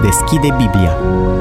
deschide Biblia.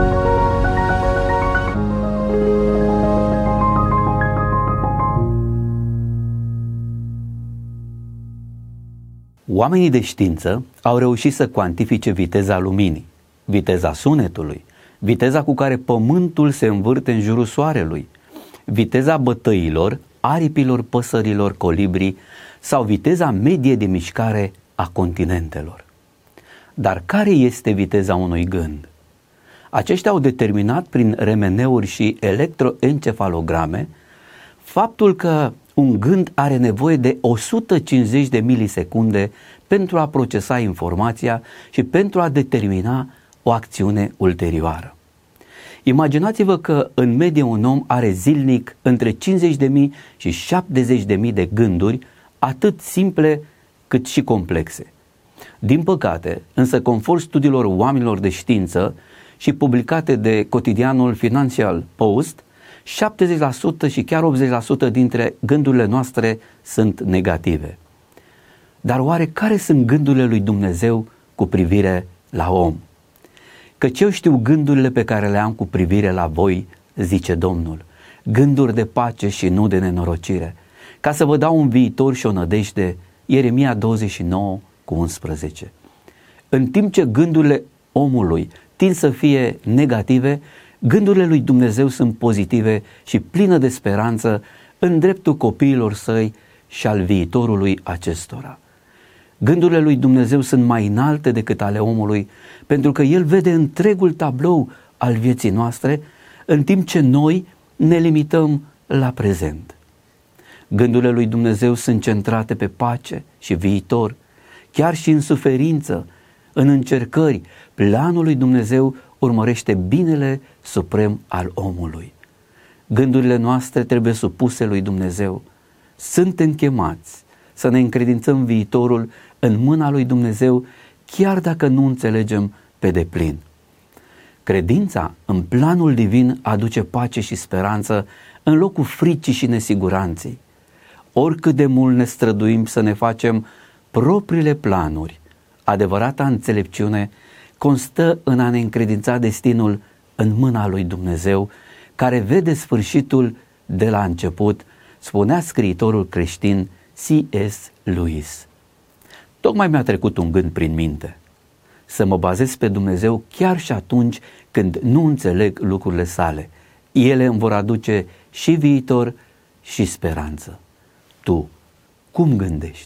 Oamenii de știință au reușit să cuantifice viteza luminii, viteza sunetului, viteza cu care pământul se învârte în jurul soarelui, viteza bătăilor, aripilor, păsărilor, colibrii sau viteza medie de mișcare a continentelor. Dar care este viteza unui gând? Aceștia au determinat prin remeneuri și electroencefalograme faptul că un gând are nevoie de 150 de milisecunde pentru a procesa informația și pentru a determina o acțiune ulterioară. Imaginați-vă că în medie un om are zilnic între 50.000 și 70.000 de gânduri, atât simple cât și complexe. Din păcate, însă conform studiilor oamenilor de știință și publicate de cotidianul Financial Post, 70% și chiar 80% dintre gândurile noastre sunt negative. Dar oare care sunt gândurile lui Dumnezeu cu privire la om? Căci eu știu gândurile pe care le am cu privire la voi, zice Domnul, gânduri de pace și nu de nenorocire, ca să vă dau un viitor și o nădejde. Ieremia 29:11. În timp ce gândurile omului tind să fie negative, gândurile lui Dumnezeu sunt pozitive și plină de speranță în dreptul copiilor săi și al viitorului acestora. Gândurile lui Dumnezeu sunt mai înalte decât ale omului, pentru că El vede întregul tablou al vieții noastre, în timp ce noi ne limităm la prezent. Gândurile lui Dumnezeu sunt centrate pe pace și viitor, chiar și în suferință, în încercări. Planul lui Dumnezeu urmărește binele suprem al omului. Gândurile noastre trebuie supuse lui Dumnezeu. Suntem chemați să ne încredințăm viitorul în mâna lui Dumnezeu, chiar dacă nu înțelegem pe deplin. Credința în planul divin aduce pace și speranță în locul fricii și nesiguranței. Oricât de mult ne străduim să ne facem propriile planuri, adevărata înțelepciune constă în a ne încredința destinul în mâna lui Dumnezeu, care vede sfârșitul de la început, spunea scriitorul creștin C.S. Lewis. Tocmai mi-a trecut un gând prin minte: să mă bazez pe Dumnezeu chiar și atunci când nu înțeleg lucrurile sale. Ele îmi vor aduce și viitor și speranță. Tu, cum gândești?